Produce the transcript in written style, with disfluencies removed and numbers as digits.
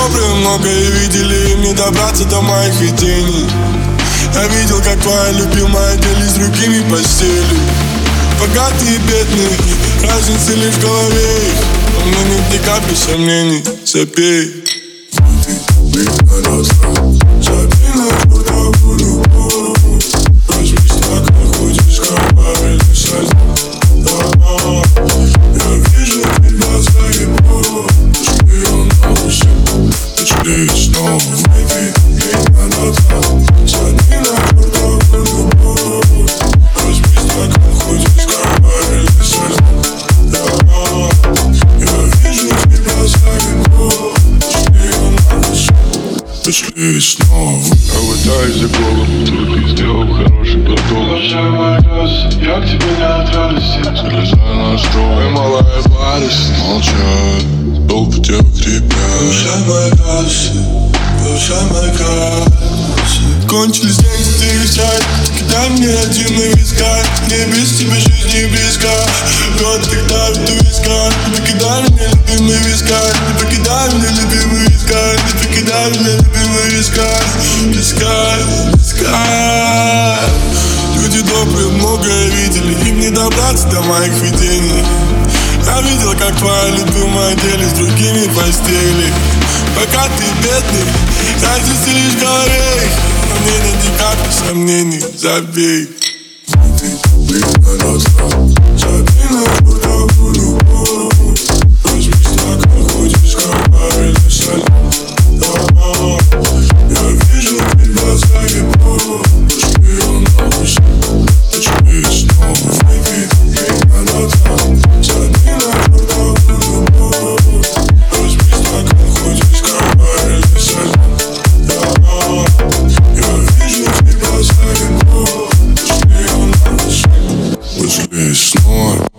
добрые многое видели, им не добраться до моих видений. Я видел, как твоя любимая делись с другими постелью. Богатые и бедные, разница лишь в голове их. У меня нет ни капли сомнений, забей. Ты забей на трудовую любовь. Возьми стакан, хоть из корабельной сальни. Я вижу перед глазами боль. Шпион на гусе, начали снова. Выпей на глаза. Забей на трудовую любовь. Возьми стакан, хоть из корабельной сальни. Я вижу перед глазами боль. Шпион на гусе, начали снова. Я вытаюсь за голову, ты сделал хороший продолг. Прощай, моя глаз, я к тебе не от радости. Залезай на строй, Ой, малая барышня, молчат, толпы девок ребят. прощай, моя глаз, прощай, моя глаз. Кончились деньги, ты висай. Кидай мне один на висках. Мне без тебя жизнь не близка. Вот тогда в висках. Не покидай меня, любимый висках. Не покидай меня, любимый висках. Не покидай меня, любимый висках. Висках, висках. Люди добрые многое видели, им не добраться до моих видений. Я видел, как твоя любимая делись с другими постели. Пока ты бедный, разница лишь в голове их. Но мне нет ни капли сомнений, забей. Ты забей на трудовую любовь. Возьми стакан, хоть из корабельной сальни. Я вижу перед глазами боль. Шпион на гусе, начали снова. Выпей на глаза. Забей на трудовую любовь. Возьми стакан, хоть из корабельной сальни. Я вижу перед глазами боль. Шпион на гусе, начали снова.